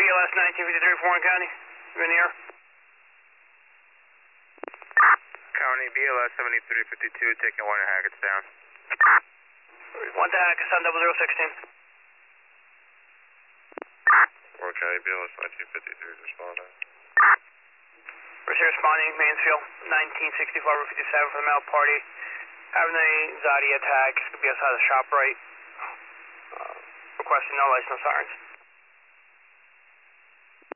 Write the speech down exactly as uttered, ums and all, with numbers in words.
L S nineteen fifty-three, Warren County. You're in the air. County, B L S seventy-three fifty-two, taking one to Hackett's down. One to Hackett's on double zero sixteen. Warren County, B L S nineteen fifty-three, responding. We're here responding, Mansfield, nineteen sixty-four, Route fifty-seven for the male party. Having an anxiety attack, could be outside the shop right. Uh, requesting no lights, no sirens.